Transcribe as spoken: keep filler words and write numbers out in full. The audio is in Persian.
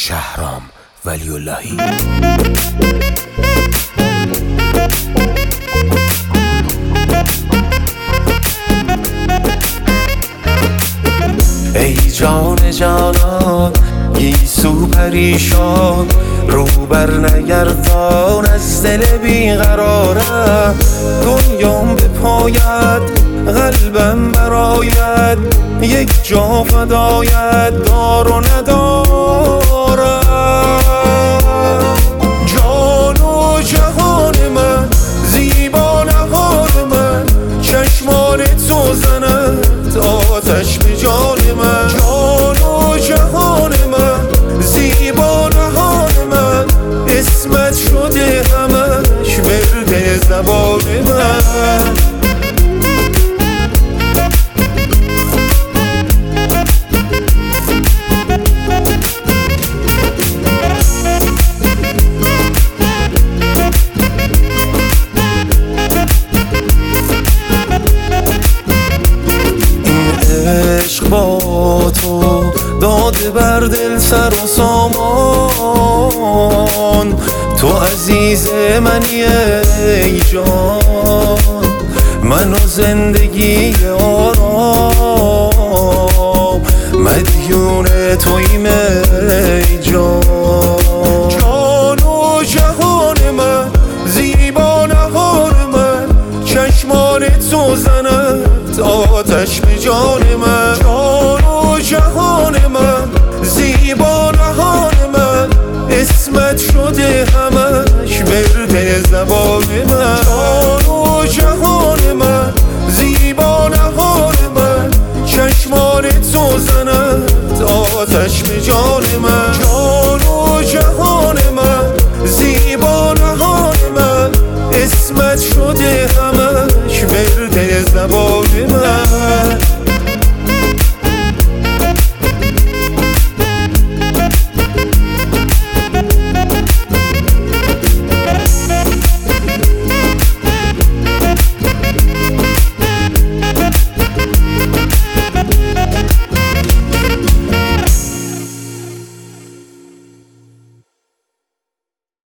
شهرام ولی اللهی. ای جان جانان گیسو پریشان، رو بر نگردان از دل بیقرارم. دنیام به پایت قلبم براید، یک جا فدایت دار و ندارم. جان و جهان من، زیبا نهان من، چشمان تو زند آتش به جان من. جان و جهان من، زیبا نهان من، اسمت شده همش ورد زبان من. عشق با تو داده بر دل سر و سامان، تو عزیز منی ای جان، من و زندگی آرام، مدیون توییم ای جان. جان و جهان من، زیبا نهان من، چشمان تو زند آتش به جان من. جان و جهان من، زیبا نهان من، اسمت شده همش ورد زبان من. جان و جهان من، زیبا نهان من، چشمان تو زند آتش به جان من. جان و جهان من، زیبا نهان من، اسمت شده همش ورد زبان من.